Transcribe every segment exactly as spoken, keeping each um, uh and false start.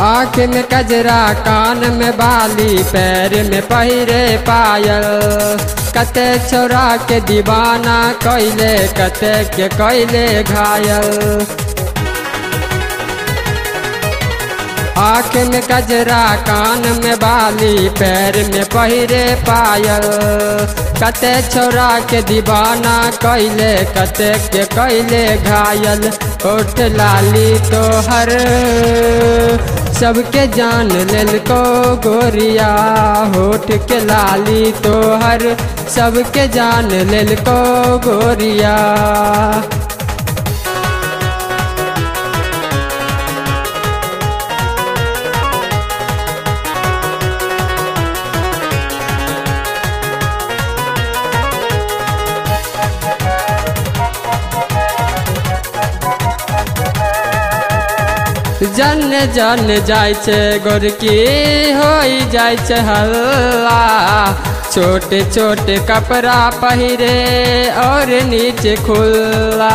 आँख में कजरा, कान में बाली, पैर में पहिरे पायल। कते छोरा के दीवाना कैले, कते के कैले घायल। आँख में कजरा, कान में बाली, पैर में पहिरे पायल। कते छोरा के दीवाना कैले, कते के कैले घायल। होठ लाली तोहर सबके जान लेल को गोरिया, होठ के लाली तोहर सबके जान लेल को गोरिया। जन जन जाय छे गोरकी होई जाय छे हल्ला। छोटे छोटे कपड़ा पहिरे और नीचे खुला।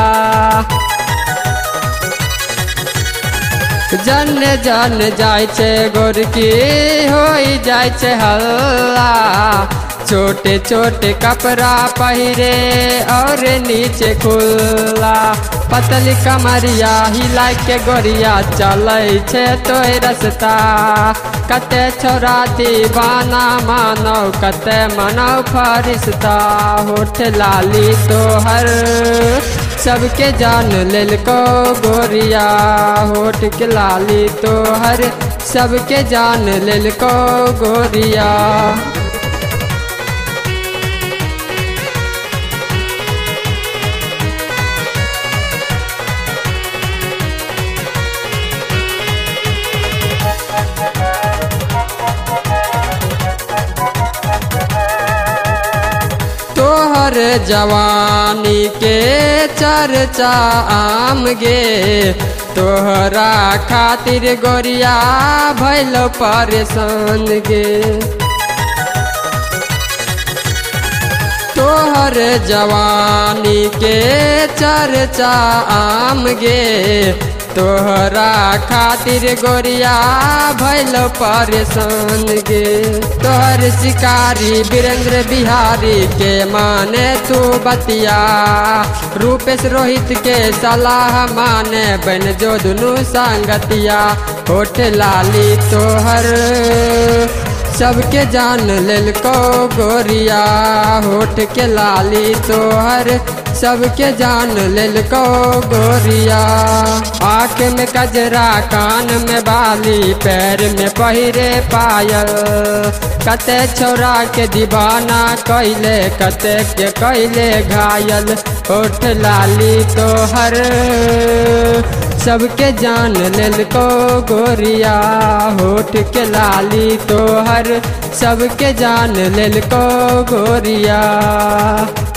जन जन जाय छे गोरकी होई जाय छे हल्ला। छोटे छोटे कपड़ा पहिरे और नीचे खुला। पतली कमरिया हिला के गोरिया चलै छे तो रस्ता। कते छोरा दीवाना मानव, कते मनव फरिश्ता। होठ लाली तोहर सबके जान लेल को गोरिया, होठ के लाली तोहर सबके जान लेल को गोरिया। तोहर जवानी के चर्चा आम गे, तोहरा खातिर गोरिया भइलो परेशान गे। तोहर जवानी के चर्चा आम गे, तोहरा खातिर गोरिया भइलो परेशान गे। तोहर शिकारी वीरेंद्र बिहारी के माने तू बतिया। रूपेश रोहित के सलाह माने बन जो दुनू संगतिया। होठ लाली तोहर सबके जान लेल को गोरिया, होठ के लाली तोहर सबके जान लेल को गोरिया। आँख में कजरा, कान में बाली, पैर में पहिरे पायल। कते छोरा के दीवाना कैले, कते के कैले घायल। होठ लाली तोहर सबके जान लेल को गोरिया, होठ के लाली तोहर सबके जान लेल को गोरिया।